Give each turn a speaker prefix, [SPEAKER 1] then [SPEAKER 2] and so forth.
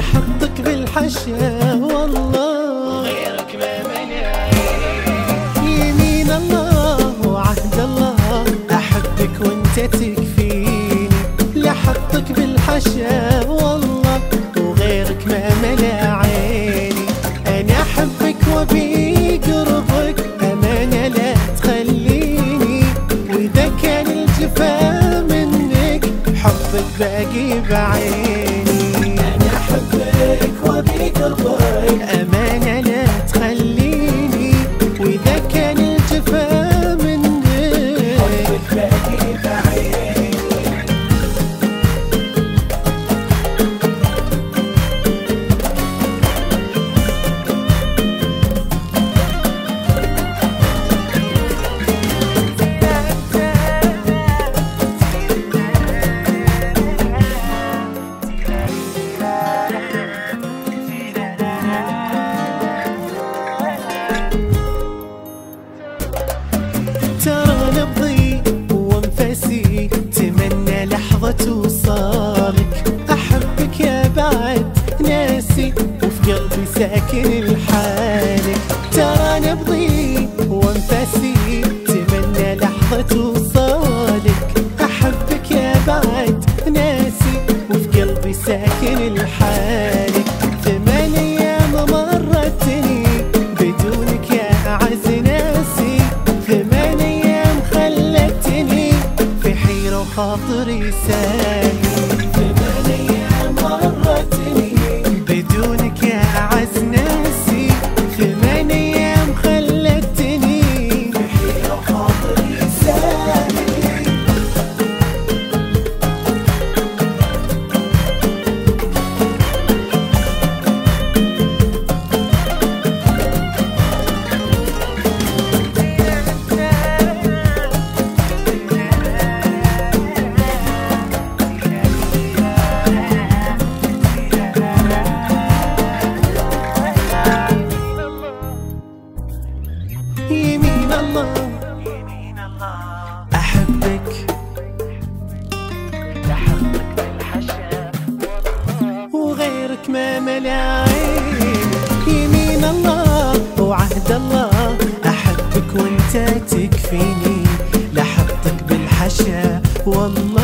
[SPEAKER 1] لحظتك بالحشا والله
[SPEAKER 2] غيرك ما منع
[SPEAKER 1] يمين الله وعهد الله أحبك وانت تكفيني لحظتك بالحشا والله وغيرك ما ملا عيني أنا أحبك وبي قربك أمانة لا تخليني وإذا كان الجفا منك حبك باقي بعيني أنا أحبك وبي قربك أمانة لا تخليني وإذا كان الجفا منك حبك باقي بعيني ترى نبضي وانفاسي تمنى لحظة وصالك أحبك يا بعد ناسي وفي قلبي ساكن الحالك ترى نبضي وانفاسي تمنى لحظة وصالك أحبك يا بعد ناسي وفي قلبي ساكن الحالك 8 أيام مرتني بدونك يا أعز ناسي 8 أيام خلتني في حيرة وخاطري سالي 8 أيام مرتني بدونك يا أعز ناسي 8 أيام خلتني في حيرة وخاطري سالي يمين الله أحبك
[SPEAKER 2] لحظتك بالحشا
[SPEAKER 1] وغيرك ما ملا عين يمين الله وعهد الله أحبك وانت تكفيني لحظتك بالحشا والله